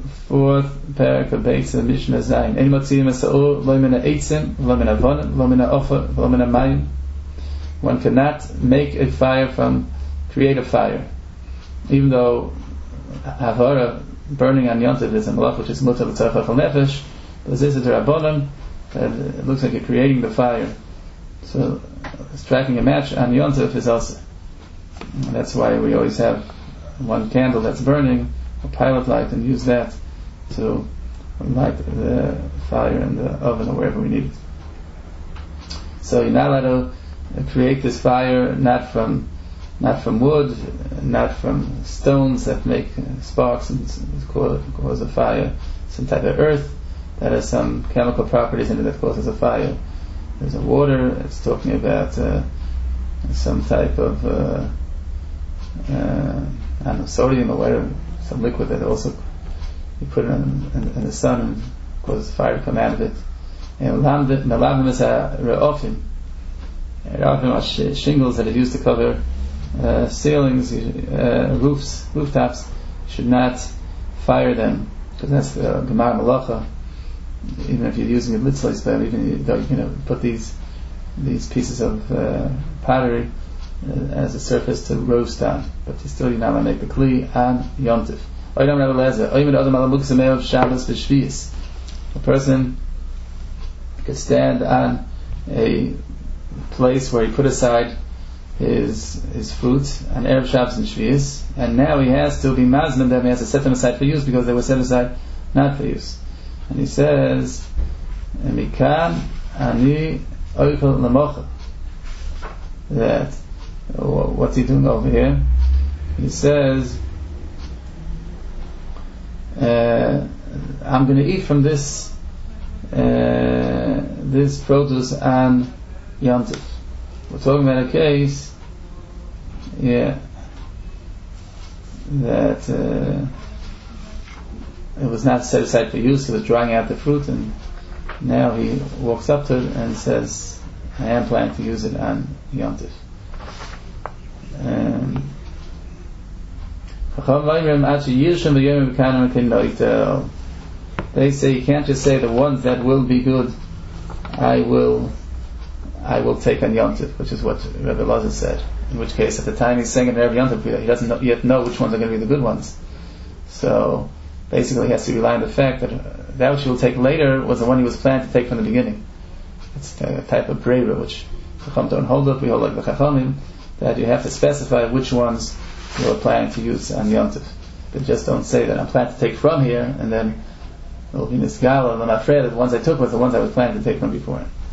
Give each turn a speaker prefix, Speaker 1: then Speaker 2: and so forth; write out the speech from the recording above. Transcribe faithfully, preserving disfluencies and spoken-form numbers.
Speaker 1: fourth parak of Beis Mishnah Zayin. Ein motziyim esa'ur lo min ha'eitzim, lo min ha'avonim, lo min ha'ofer, lo min ha'mayim. One cannot make a fire from, create a fire. Even though havara, burning on Yom Tov, is a malach which is mutar l'tzarech achal nefesh, but this is a rabbanon, it looks like you're creating the fire. So striking a match on Yom Tov is also. And that's why we always have one candle that's burning, a pilot light, and use that to light the fire in the oven or wherever we need it. So you're not allowed to create this fire not from not from wood, not from stones that make sparks and cause, cause a fire, some type of earth that has some chemical properties in it that causes a fire. There's a water, it's talking about uh, some type of uh, uh, I don't know, sodium or whatever, some liquid that also you put it in, in, in the sun and causes fire to come out of it. And melavim is a re'ofim. Re'ofim are shingles that are used to cover uh, ceilings, uh, roofs, rooftops. You should not fire them because that's the gemar malacha. Even if you're using a litzlis, but even though you know put these these pieces of uh, pottery uh, as a surface to roast on, but you still you're not going to make the kli on Yom Tov. A person could stand on a place where he put aside his his fruit on Erev Shabbos and Shvius, and now he has to be mazman them, he has to set them aside for use because they were set aside not for use. And he says, "Mikan ani oichel lamocha." That what's he doing over here? He says, uh, "I'm going to eat from this uh, this produce on Yom Tov." We're talking about a case, yeah, that. Uh, It was not set aside for use, he was drying out the fruit, and now he walks up to it and says, I am planning to use it on Yom Tov. Um, they say you can't just say the ones that will be good, I will I will take on Yom Tov, which is what Rebbe Lazar said. In which case, at the time he's saying it every Yom Tov, he doesn't know, yet know which ones are going to be the good ones. So basically, he has to rely on the fact that uh, that which he will take later was the one he was planning to take from the beginning. It's a type of brera, which Chacham don't hold up. We hold like the Chachamim, that you have to specify which ones you are planning to use on Yom Tov. But just don't say that I'm planning to take from here, and then it will be nisgala, and I'm afraid that the ones I took was the ones I was planning to take from before.